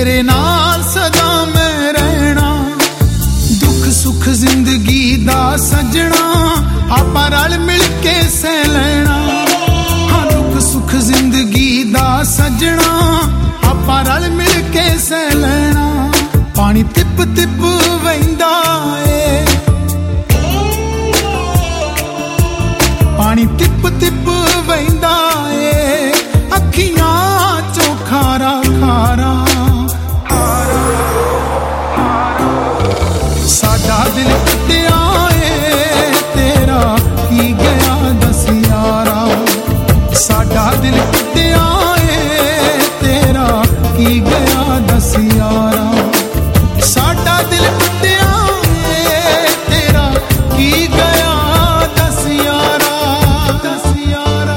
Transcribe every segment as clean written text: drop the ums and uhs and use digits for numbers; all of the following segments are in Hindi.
तेरे नाल सदा मैं रहना दुख सुख जिंदगी दा सजना आपां रल मिल के सह लैना हाँ दुख सुख जिंदगी दा सजना आपां रल मिल के सह लैना पानी तिप तिप वहिंदा ए पानी तिप तिप वहिंदा ए अखियां चों खारा खारा साडा दिल कट्टिया ए तेरा की गया दस यारा साडा दिल कट्टिया ए तेरा की गया दस यारा साडा दिल कट्टिया ए तेरा की गया दस यारा दस यारा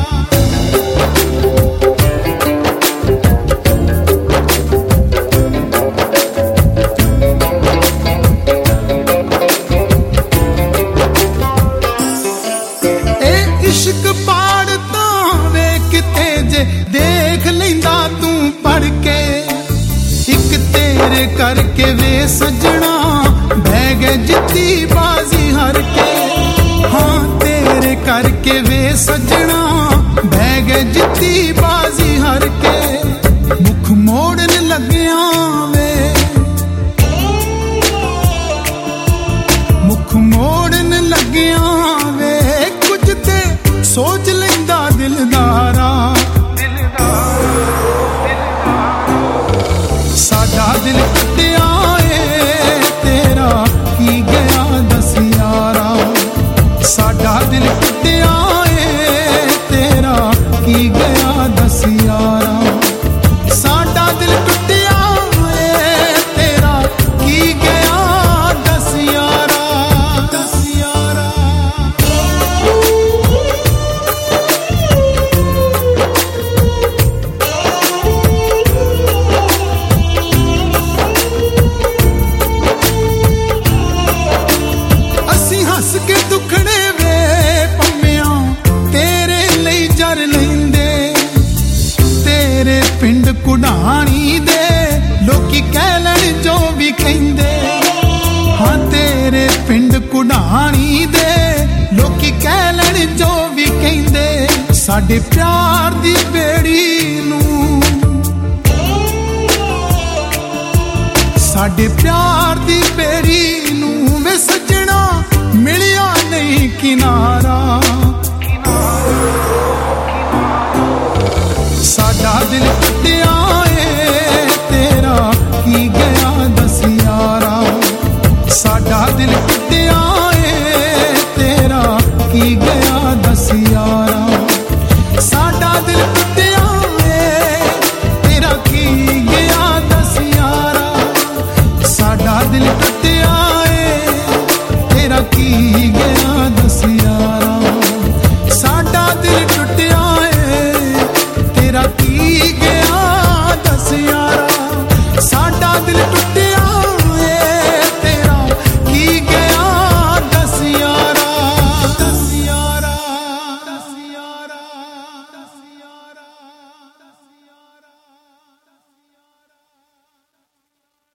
इश्क पाड़ता वे किते जे देख लेंदा तू पढ़ के एक तेरे करके वे सजना बह गए जित्ती बाजी हर के हाँ तेरे करके वे सजना बह गए जित्ती बाजी हर के मुख मोड़न लग्या वे मुख मोड़न लग्या वे कुछ ते सोच लेंदा दिलदारा साडा दिल कट्टिया ए तेरा की गया दस यारा साडा दिल कट्टिया ए तेरा की गया दस यारा साडा दिल कट्टिया ए तेरा की गया दस यारा दस यारा हस के दुखड़े वे पम्मिया तेरे लई जर लेंदे तेरे पिंड कुड़ानी दे लोकी कह लैण जो भी कहंदे हाँ तेरे पिंड कुड़ानी दे लोकी कह लैण जो भी कहंदे साडे प्यार दी बेड़ी नूं साडे प्यार दी बेड़ी नूं वे सजना मिलिया नहीं किनारा साडा दिल